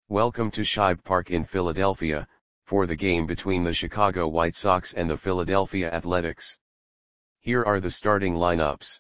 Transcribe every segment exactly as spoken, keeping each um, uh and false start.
Welcome to Shibe Park in Philadelphia, for the game between the Chicago White Sox and the Philadelphia Athletics. Here are the starting lineups.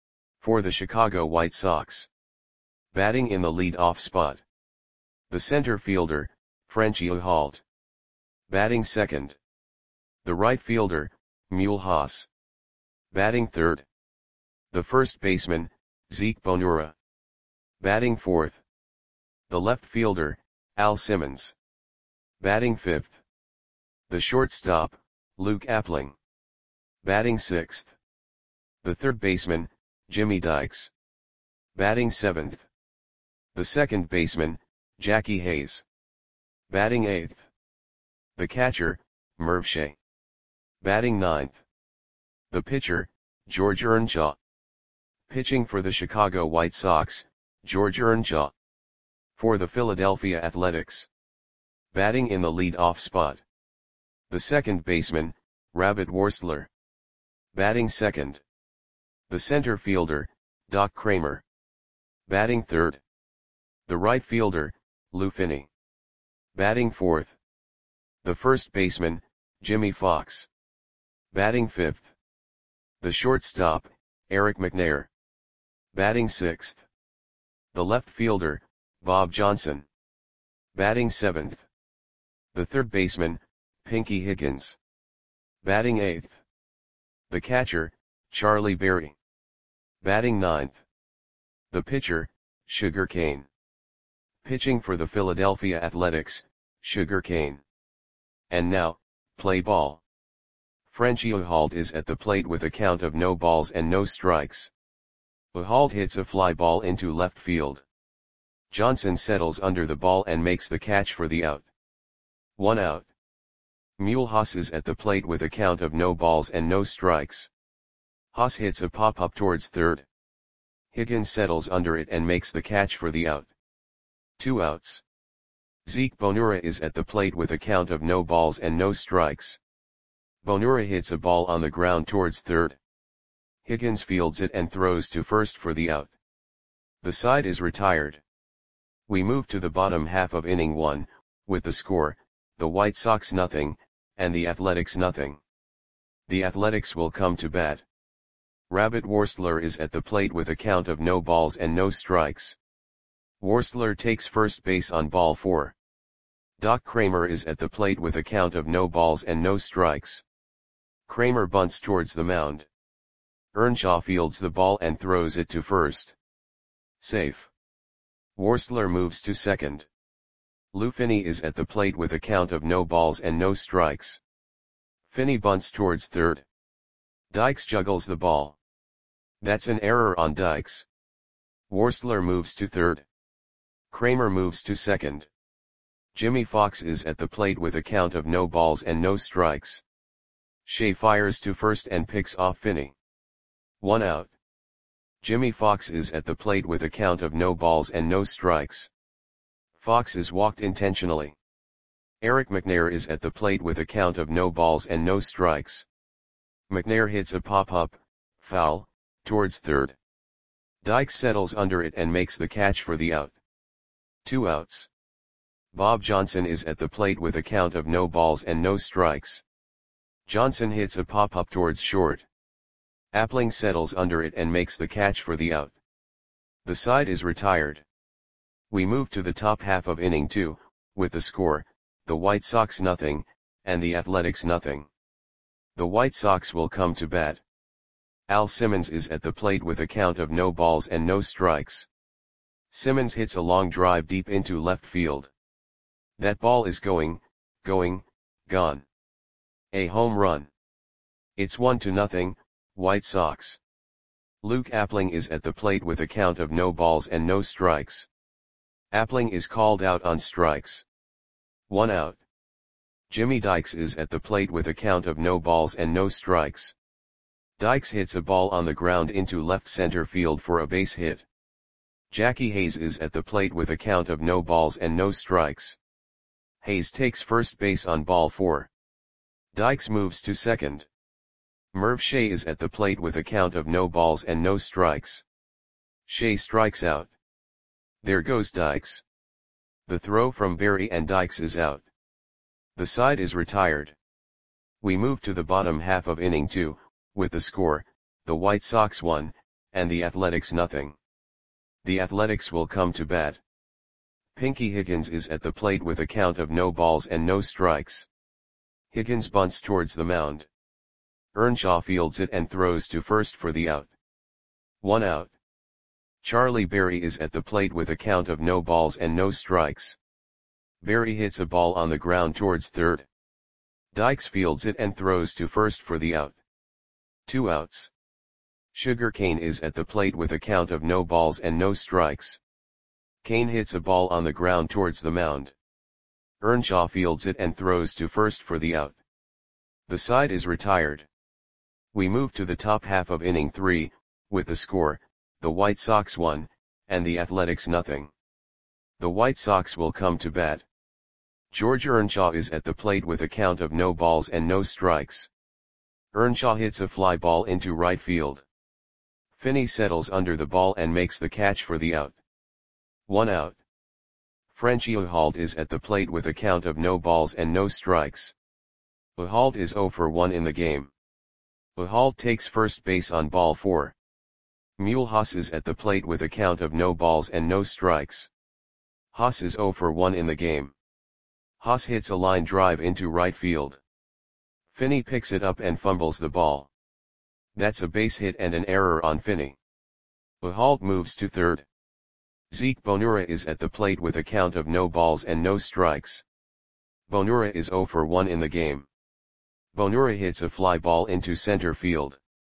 For the Chicago White Sox. Batting in the lead-off spot. The center fielder, Frenchie Ahault. Batting second. The right fielder, Mule Haas. Batting third. The first baseman, Zeke Bonura. Batting fourth. The left fielder, Al Simmons. Batting fifth. The shortstop, Luke Appling. Batting sixth. The third baseman, Jimmy Dykes. Batting seventh. The second baseman, Jackie Hayes. Batting eighth. The catcher, Merv Shea. Batting ninth. The pitcher, George Earnshaw. Pitching for the Chicago White Sox, George Earnshaw. For the Philadelphia Athletics. Batting in the lead-off spot. The second baseman, Rabbit Worstler. Batting second. The center fielder, Doc Kramer. Batting third. The right fielder, Lou Finney. Batting fourth. The first baseman, Jimmy Fox. Batting fifth. The shortstop, Eric McNair. Batting sixth. The left fielder, Bob Johnson. Batting seventh. The third baseman, Pinky Higgins. Batting eighth. The catcher, Charlie Berry. Batting ninth. The pitcher, Sugar Kane. Pitching for the Philadelphia Athletics, Sugar Kane. And now, play ball. Frenchie Ahault is at the plate with a count of no balls and no strikes. Ahault hits a fly ball into left field. Johnson settles under the ball and makes the catch for the out. One out. Mule Haas is at the plate with a count of no balls and no strikes. Haas hits a pop-up towards third. Higgins settles under it and makes the catch for the out. Two outs. Zeke Bonura is at the plate with a count of no balls and no strikes. Bonura hits a ball on the ground towards third. Higgins fields it and throws to first for the out. The side is retired. We move to the bottom half of inning one, with the score, the White Sox nothing, and the Athletics nothing. The Athletics will come to bat. Rabbit Worstler is at the plate with a count of no balls and no strikes. Worstler takes first base on ball four. Doc Kramer is at the plate with a count of no balls and no strikes. Kramer bunts towards the mound. Earnshaw fields the ball and throws it to first. Safe. Worstler moves to second. Lou Finney is at the plate with a count of no balls and no strikes. Finney bunts towards third. Dykes juggles the ball. That's an error on Dykes. Worstler moves to third. Kramer moves to second. Jimmy Fox is at the plate with a count of no balls and no strikes. Shea fires to first and picks off Finney. One out. Jimmy Fox is at the plate with a count of no balls and no strikes. Fox is walked intentionally. Eric McNair is at the plate with a count of no balls and no strikes. McNair hits a pop-up, foul, towards third. Dykes settles under it and makes the catch for the out. Two outs. Bob Johnson is at the plate with a count of no balls and no strikes. Johnson hits a pop-up towards short. Appling settles under it and makes the catch for the out. The side is retired. We move to the top half of inning two, with the score, the White Sox nothing, and the Athletics nothing. The White Sox will come to bat. Al Simmons is at the plate with a count of no balls and no strikes. Simmons hits a long drive deep into left field. That ball is going, going, gone. A home run. It's one to nothing, White Sox. Luke Appling is at the plate with a count of no balls and no strikes. Appling is called out on strikes. One out. Jimmy Dykes is at the plate with a count of no balls and no strikes. Dykes hits a ball on the ground into left center field for a base hit. Jackie Hayes is at the plate with a count of no balls and no strikes. Hayes takes first base on ball four. Dykes moves to second. Merv Shea is at the plate with a count of no balls and no strikes. Shea strikes out. There goes Dykes. The throw from Berry and Dykes is out. The side is retired. We move to the bottom half of inning two, with the score, the White Sox one, and the Athletics nothing. The Athletics will come to bat. Pinky Higgins is at the plate with a count of no balls and no strikes. Higgins bunts towards the mound. Earnshaw fields it and throws to first for the out. One out. Charlie Berry is at the plate with a count of no balls and no strikes. Berry hits a ball on the ground towards third. Dykes fields it and throws to first for the out. Two outs. Sugar Cane is at the plate with a count of no balls and no strikes. Cane hits a ball on the ground towards the mound. Earnshaw fields it and throws to first for the out. The side is retired. We move to the top half of inning three, with the score, the White Sox one, and the Athletics nothing. The White Sox will come to bat. George Earnshaw is at the plate with a count of no balls and no strikes. Earnshaw hits a fly ball into right field. Finney settles under the ball and makes the catch for the out. One out. Frenchie Uhald is at the plate with a count of no balls and no strikes. Uhald is oh for one in the game. Uhald takes first base on ball four. Mule Haas is at the plate with a count of no balls and no strikes. Haas is oh for one in the game. Haas hits a line drive into right field. Finney picks it up and fumbles the ball. That's a base hit and an error on Finney. Uhald moves to third. Zeke Bonura is at the plate with a count of no balls and no strikes. Bonura is oh for one in the game. Bonura hits a fly ball into center field.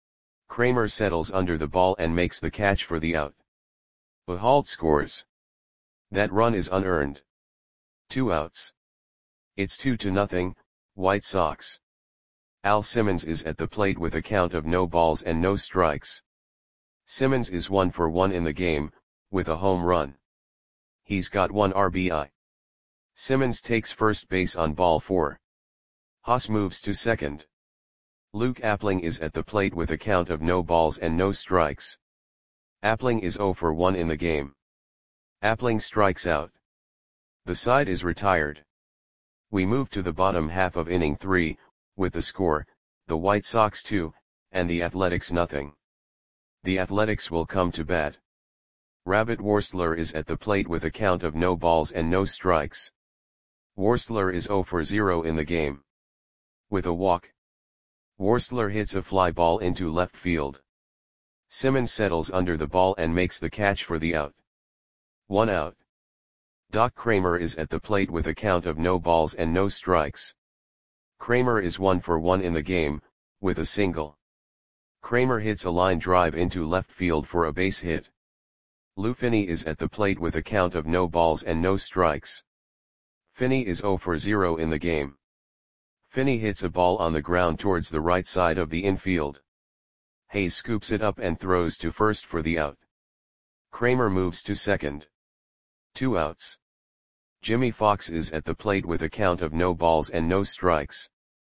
Kramer settles under the ball and makes the catch for the out. Uhald scores. That run is unearned. Two outs. It's two to nothing, White Sox. Al Simmons is at the plate with a count of no balls and no strikes. Simmons is one for one in the game, with a home run. He's got one R B I. Simmons takes first base on ball four. Haas moves to second. Luke Appling is at the plate with a count of no balls and no strikes. Appling is oh for one in the game. Appling strikes out. The side is retired. We move to the bottom half of inning three, with the score, the White Sox two, and the Athletics nothing. The Athletics will come to bat. Rabbit Worstler is at the plate with a count of no balls and no strikes. Worstler is oh for zero in the game. With a walk. Worstler hits a fly ball into left field. Simmons settles under the ball and makes the catch for the out. One out. Doc Kramer is at the plate with a count of no balls and no strikes. Kramer is one for one in the game, with a single. Kramer hits a line drive into left field for a base hit. Lou Finney is at the plate with a count of no balls and no strikes. Finney is oh for zero in the game. Finney hits a ball on the ground towards the right side of the infield. Hayes scoops it up and throws to first for the out. Kramer moves to second. Two outs. Jimmy Fox is at the plate with a count of no balls and no strikes.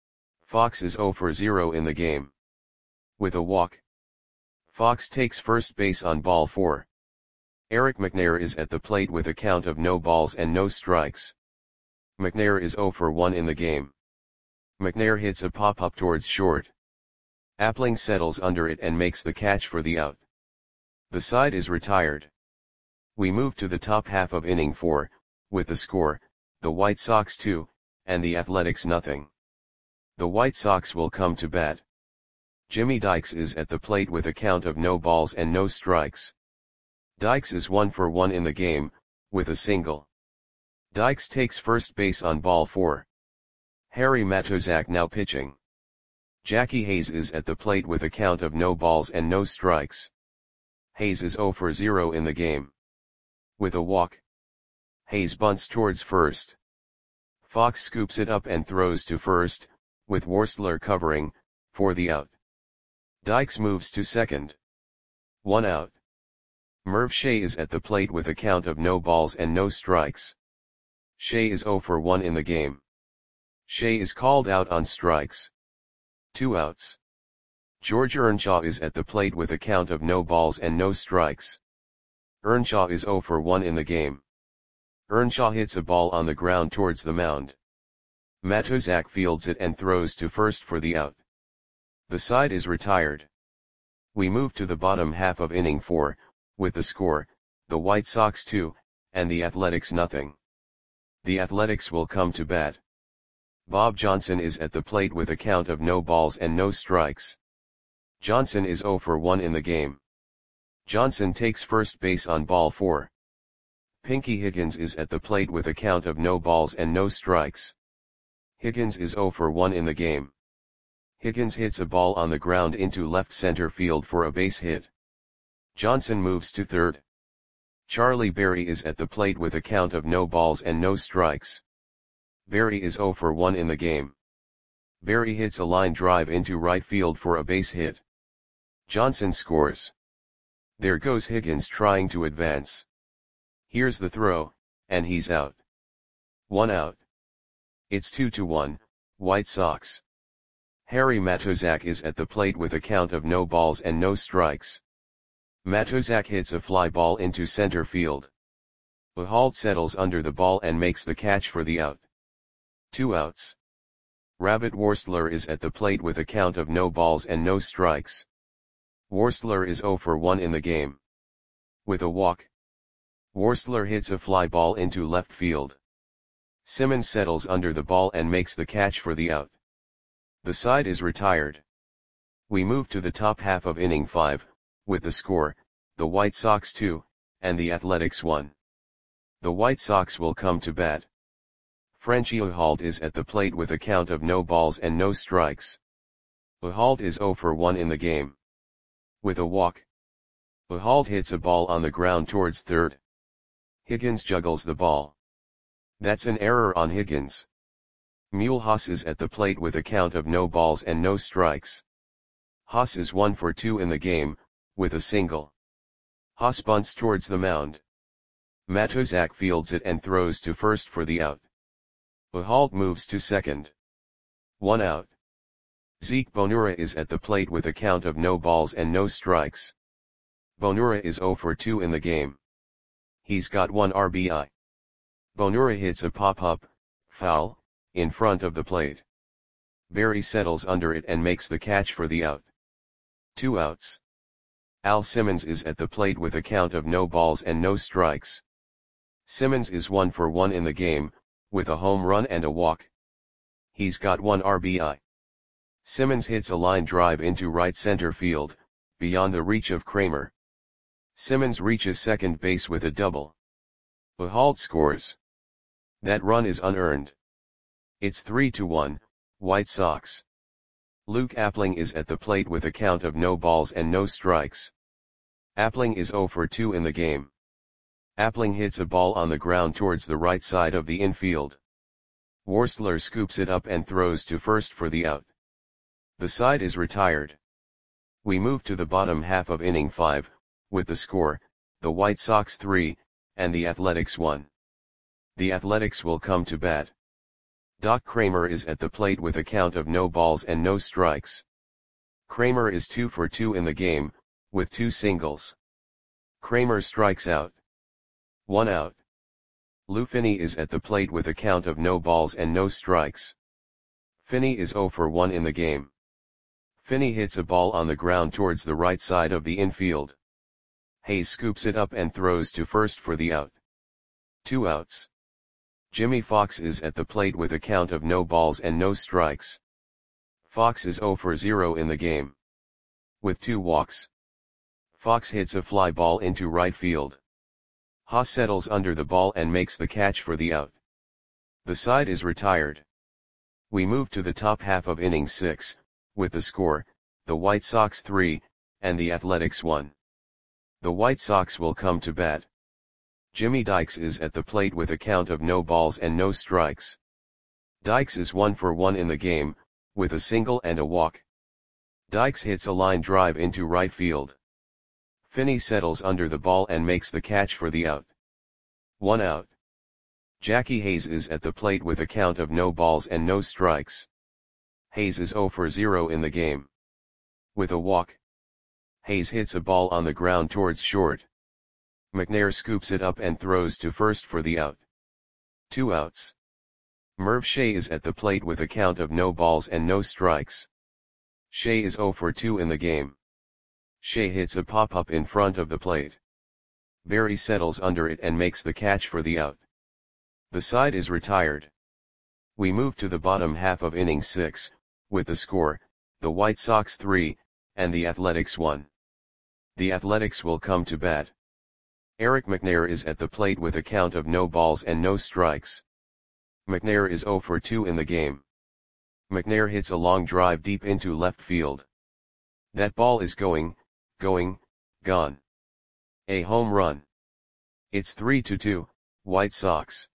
Fox is oh for zero in the game. With a walk. Fox takes first base on ball four. Eric McNair is at the plate with a count of no balls and no strikes. McNair is oh for one in the game. McNair hits a pop-up towards short. Appling settles under it and makes the catch for the out. The side is retired. We move to the top half of inning four, with the score, the White Sox two, and the Athletics nothing. The White Sox will come to bat. Jimmy Dykes is at the plate with a count of no balls and no strikes. Dykes is one for one in the game, with a single. Dykes takes first base on ball four. Harry Matozak now pitching. Jackie Hayes is at the plate with a count of no balls and no strikes. Hayes is oh for zero in the game. With a walk. Hayes bunts towards first. Fox scoops it up and throws to first, with Worstler covering, for the out. Dykes moves to second. One out. Merv Shea is at the plate with a count of no balls and no strikes. Shea is oh for one in the game. Shea is called out on strikes. Two outs. George Earnshaw is at the plate with a count of no balls and no strikes. Earnshaw is oh for one in the game. Earnshaw hits a ball on the ground towards the mound. Matuszak fields it and throws to first for the out. The side is retired. We move to the bottom half of inning four, with the score, the White Sox two, and the Athletics nothing. The Athletics will come to bat. Bob Johnson is at the plate with a count of no balls and no strikes. Johnson is oh for one in the game. Johnson takes first base on ball four. Pinky Higgins is at the plate with a count of no balls and no strikes. Higgins is oh for one in the game. Higgins hits a ball on the ground into left center field for a base hit. Johnson moves to third. Charlie Berry is at the plate with a count of no balls and no strikes. Berry is oh for one in the game. Berry hits a line drive into right field for a base hit. Johnson scores. There goes Higgins trying to advance. Here's the throw, and he's out. One out. It's two to one, White Sox. Harry Matuszak is at the plate with a count of no balls and no strikes. Matuszak hits a fly ball into center field. Pujols settles under the ball and makes the catch for the out. Two outs. Rabbit Worstler is at the plate with a count of no balls and no strikes. Worstler is oh for one in the game. With a walk. Worstler hits a fly ball into left field. Simmons settles under the ball and makes the catch for the out. The side is retired. We move to the top half of inning five, with the score, the White Sox two, and the Athletics one. The White Sox will come to bat. Frenchie Pujols is at the plate with a count of no balls and no strikes. Pujols is oh for one in the game. With a walk. Pujols hits a ball on the ground towards third. Higgins juggles the ball. That's an error on Higgins. Mulhouse is at the plate with a count of no balls and no strikes. Haas is one for two in the game, with a single. Haas bunts towards the mound. Matuszak fields it and throws to first for the out. Pujols moves to second. One out. Zeke Bonura is at the plate with a count of no balls and no strikes. Bonura is oh for two in the game. He's got one R B I. Bonura hits a pop-up, foul, in front of the plate. Berry settles under it and makes the catch for the out. Two outs. Al Simmons is at the plate with a count of no balls and no strikes. Simmons is one for one in the game, with a home run and a walk. He's got one R B I. Simmons hits a line drive into right center field, beyond the reach of Kramer. Simmons reaches second base with a double. Pujols scores. That run is unearned. It's three to one, White Sox. Luke Appling is at the plate with a count of no balls and no strikes. Appling is oh for two in the game. Appling hits a ball on the ground towards the right side of the infield. Worstler scoops it up and throws to first for the out. The side is retired. We move to the bottom half of inning five, with the score, the White Sox three, and the Athletics one. The Athletics will come to bat. Doc Kramer is at the plate with a count of no balls and no strikes. Kramer is two for two in the game, with two singles. Kramer strikes out. One out. Lou Finney is at the plate with a count of no balls and no strikes. Finney is oh for one in the game. Finney hits a ball on the ground towards the right side of the infield. Hayes scoops it up and throws to first for the out. Two outs. Jimmy Fox is at the plate with a count of no balls and no strikes. Fox is oh for zero in the game. With two walks. Fox hits a fly ball into right field. Haas settles under the ball and makes the catch for the out. The side is retired. We move to the top half of inning six, with the score, the White Sox three, and the Athletics one. The White Sox will come to bat. Jimmy Dykes is at the plate with a count of no balls and no strikes. Dykes is one for one in the game, with a single and a walk. Dykes hits a line drive into right field. Finney settles under the ball and makes the catch for the out. One out. Jackie Hayes is at the plate with a count of no balls and no strikes. Hayes is oh for zero in the game. With a walk. Hayes hits a ball on the ground towards short. McNair scoops it up and throws to first for the out. Two outs. Merv Shea is at the plate with a count of no balls and no strikes. Shea is oh for two in the game. Shea hits a pop-up in front of the plate. Berry settles under it and makes the catch for the out. The side is retired. We move to the bottom half of inning six, with the score, the White Sox three, and the Athletics one. The Athletics will come to bat. Eric McNair is at the plate with a count of no balls and no strikes. McNair is oh for two in the game. McNair hits a long drive deep into left field. That ball is going, going, gone. A home run. It's three to two, White Sox.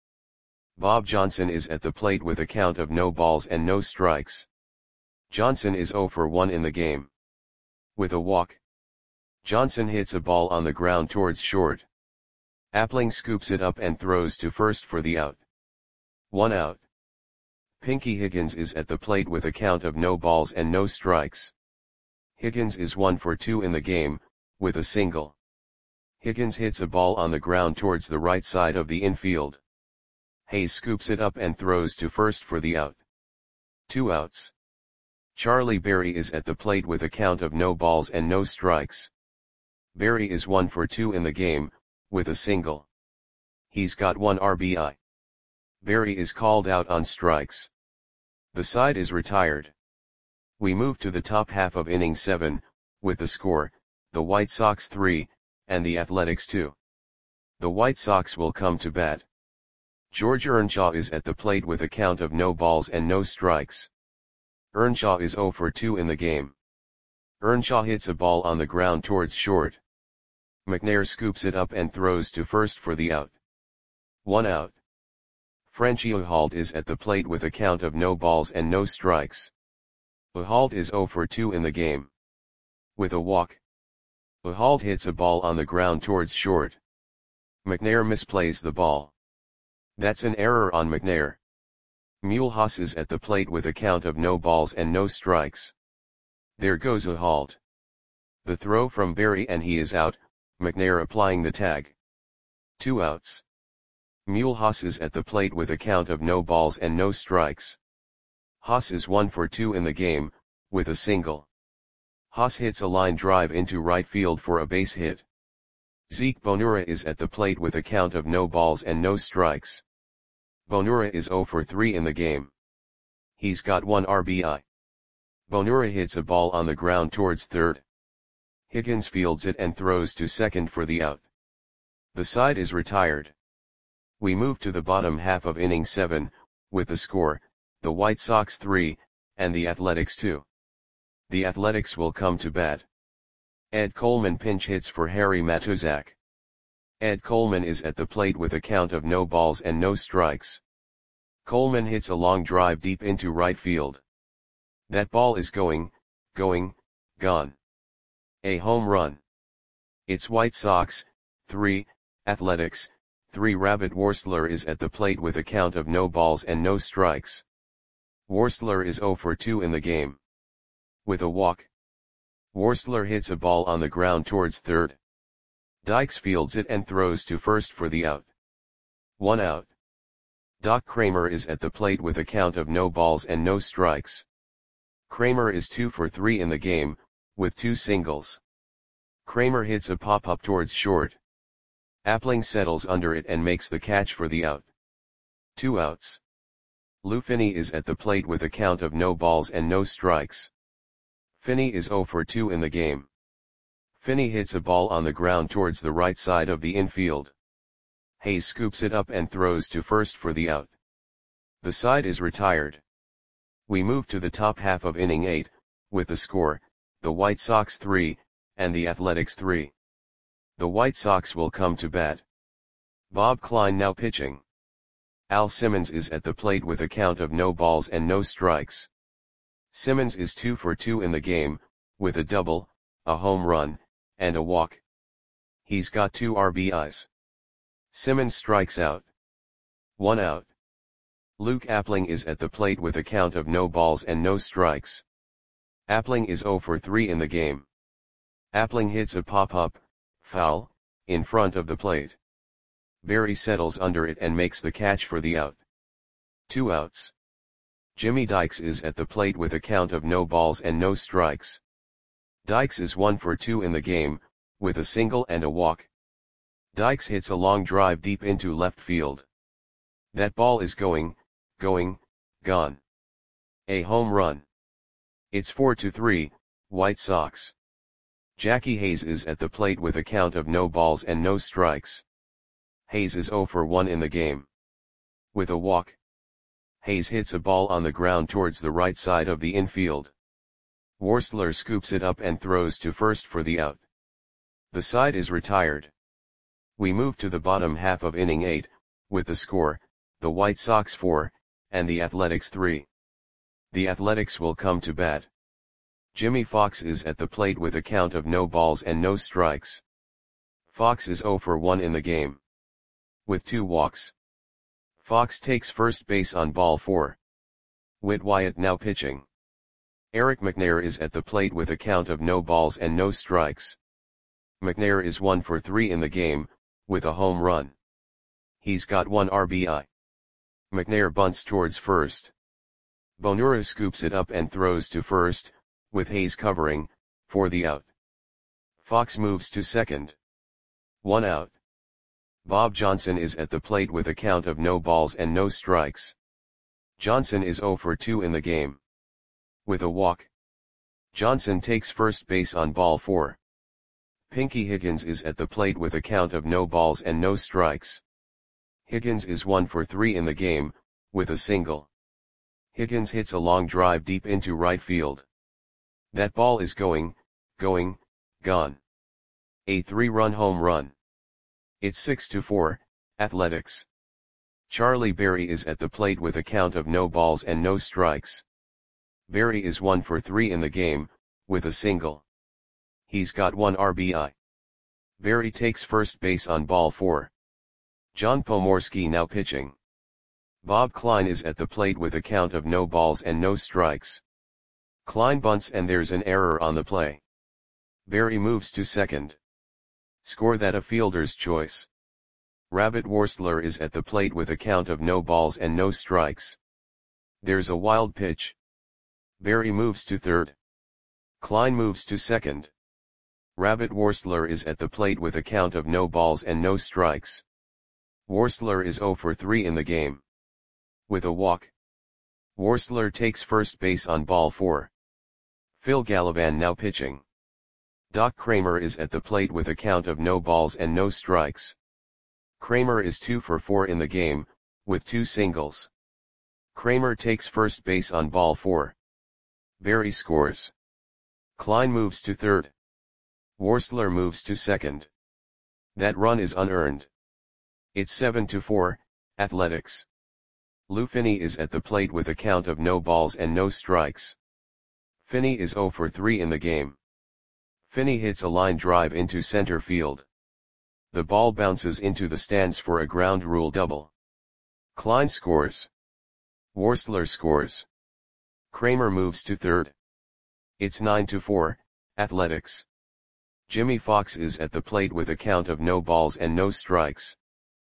Bob Johnson is at the plate with a count of no balls and no strikes. Johnson is oh for one in the game. With a walk. Johnson hits a ball on the ground towards short. Appling scoops it up and throws to first for the out. One out. Pinky Higgins is at the plate with a count of no balls and no strikes. Higgins is one for two in the game, with a single. Higgins hits a ball on the ground towards the right side of the infield. Hayes scoops it up and throws to first for the out. Two outs. Charlie Berry is at the plate with a count of no balls and no strikes. Berry is one for two in the game, with a single. He's got one R B I. Berry is called out on strikes. The side is retired. We move to the top half of inning seven, with the score, the White Sox three, and the Athletics two. The White Sox will come to bat. George Earnshaw is at the plate with a count of no balls and no strikes. Earnshaw is oh for two in the game. Earnshaw hits a ball on the ground towards short. McNair scoops it up and throws to first for the out. One out. Frenchie Uhalt is at the plate with a count of no balls and no strikes. Uhalt is oh for two in the game. With a walk. Uhalt hits a ball on the ground towards short. McNair misplays the ball. That's an error on McNair. Mulhouse is at the plate with a count of no balls and no strikes. There goes Uhalt. The throw from Berry and he is out, McNair applying the tag. Two outs. Mulhouse is at the plate with a count of no balls and no strikes. Haas is one for two in the game, with a single. Haas hits a line drive into right field for a base hit. Zeke Bonura is at the plate with a count of no balls and no strikes. Bonura is oh for three in the game. He's got one R B I. Bonura hits a ball on the ground towards third. Higgins fields it and throws to second for the out. The side is retired. We move to the bottom half of inning seven, with the score, the White Sox three, and the Athletics two. The Athletics will come to bat. Ed Coleman pinch hits for Harry Matuzak. Ed Coleman is at the plate with a count of no balls and no strikes. Coleman hits a long drive deep into right field. That ball is going, going, gone. A home run. It's White Sox, three, Athletics, three. Rabbit Worstler is at the plate with a count of no balls and no strikes. Worstler is oh for two in the game. With a walk. Worstler hits a ball on the ground towards third. Dykes fields it and throws to first for the out. One out. Doc Kramer is at the plate with a count of no balls and no strikes. Kramer is two for three in the game, with two singles. Kramer hits a pop-up towards short. Appling settles under it and makes the catch for the out. Two outs. Lou Finney is at the plate with a count of no balls and no strikes. Finney is oh for two in the game. Finney hits a ball on the ground towards the right side of the infield. Hayes scoops it up and throws to first for the out. The side is retired. We move to the top half of inning eight, with the score, the White Sox three, and the Athletics three. The White Sox will come to bat. Bob Klein now pitching. Al Simmons is at the plate with a count of no balls and no strikes. Simmons is two for two in the game, with a double, a home run, and a walk. He's got two R B Is. Simmons strikes out. One out. Luke Appling is at the plate with a count of no balls and no strikes. Appling is oh for three in the game. Appling hits a pop-up, foul, in front of the plate. Berry settles under it and makes the catch for the out. Two outs. Jimmy Dykes is at the plate with a count of no balls and no strikes. Dykes is one for two in the game, with a single and a walk. Dykes hits a long drive deep into left field. That ball is going, going, gone. A home run. It's four to three, White Sox. Jackie Hayes is at the plate with a count of no balls and no strikes. Hayes is zero for one in the game. With a walk. Hayes hits a ball on the ground towards the right side of the infield. Worstler scoops it up and throws to first for the out. The side is retired. We move to the bottom half of inning eight, with the score, the White Sox four, and the Athletics three. The Athletics will come to bat. Jimmy Fox is at the plate with a count of no balls and no strikes. Fox is zero for one in the game. With two walks. Fox takes first base on ball four. Whit Wyatt now pitching. Eric McNair is at the plate with a count of no balls and no strikes. McNair is one for three in the game, with a home run. He's got one R B I. McNair bunts towards first. Bonura scoops it up and throws to first, with Hayes covering, for the out. Fox moves to second. One out. Bob Johnson is at the plate with a count of no balls and no strikes. Johnson is zero for two in the game. With a walk. Johnson takes first base on ball four. Pinky Higgins is at the plate with a count of no balls and no strikes. Higgins is one for three in the game, with a single. Higgins hits a long drive deep into right field. That ball is going, going, gone. A three-run home run. It's six to four, Athletics. Charlie Berry is at the plate with a count of no balls and no strikes. Berry is one for three in the game, with a single. He's got one R B I. Berry takes first base on ball four. John Pomorski now pitching. Bob Klein is at the plate with a count of no balls and no strikes. Klein bunts and there's an error on the play. Berry moves to second. Score that a fielder's choice. Rabbit Worstler is at the plate with a count of no balls and no strikes. There's a wild pitch. Berry moves to third. Klein moves to second. Rabbit Worstler is at the plate with a count of no balls and no strikes. Worstler is zero for three in the game. With a walk. Worstler takes first base on ball four. Phil Gallivan now pitching. Doc Kramer is at the plate with a count of no balls and no strikes. Kramer is two for four in the game, with two singles. Kramer takes first base on ball four. Berry scores. Klein moves to third. Worstler moves to second. That run is unearned. It's seven to four, Athletics. Lou Finney is at the plate with a count of no balls and no strikes. Finney is zero for three in the game. Finney hits a line drive into center field. The ball bounces into the stands for a ground rule double. Klein scores. Worstler scores. Kramer moves to third. It's nine to four, Athletics. Jimmy Fox is at the plate with a count of no balls and no strikes.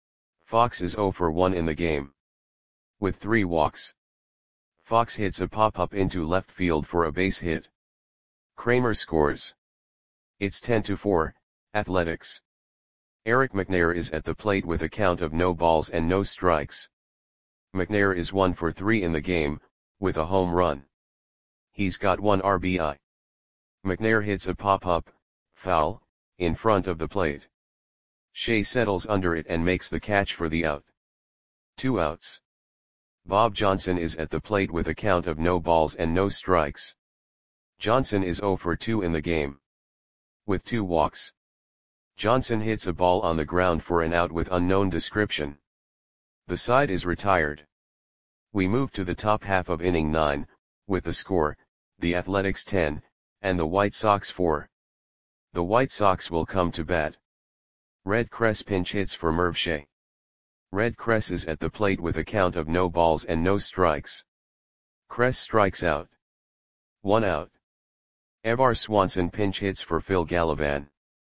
Fox is zero for one in the game. With three walks. Fox hits a pop-up into left field for a base hit. Kramer scores. It's ten to four, Athletics. Eric McNair is at the plate with a count of no balls and no strikes. McNair is one for three in the game, with a home run. He's got one R B I. McNair hits a pop-up, foul, in front of the plate. Shea settles under it and makes the catch for the out. Two outs. Bob Johnson is at the plate with a count of no balls and no strikes. Johnson is zero for two in the game. With two walks. Johnson hits a ball on the ground for an out with unknown description. The side is retired. We move to the top half of inning nine, with the score, the Athletics ten, and the White Sox four. The White Sox will come to bat. Red Cress pinch hits for Merv Shea. Red Cress is at the plate with a count of no balls and no strikes. Cress strikes out. One out. Evar Swanson pinch hits for Phil Gallivan.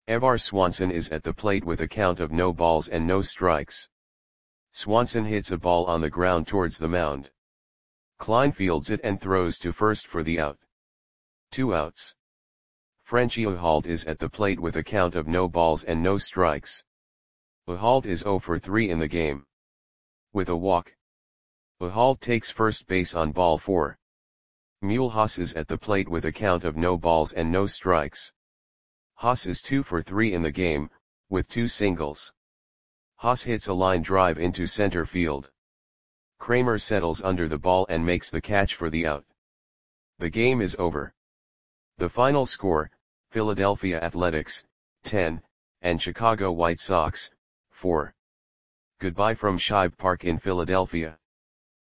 Evar Swanson is at the plate with a count of no balls and no strikes. Swanson hits a ball on the ground towards the mound. Klein fields it and throws to first for the out. Two outs. Frenchie Uhalt is at the plate with a count of no balls and no strikes. Uhalt is zero for three in the game. With a walk, Uhalt takes first base on ball four. Mulhouse is at the plate with a count of no balls and no strikes. Haas is two for three in the game, with two singles. Haas hits a line drive into center field. Kramer settles under the ball and makes the catch for the out. The game is over. The final score, Philadelphia Athletics, ten, and Chicago White Sox, four. Goodbye from Shibe Park in Philadelphia.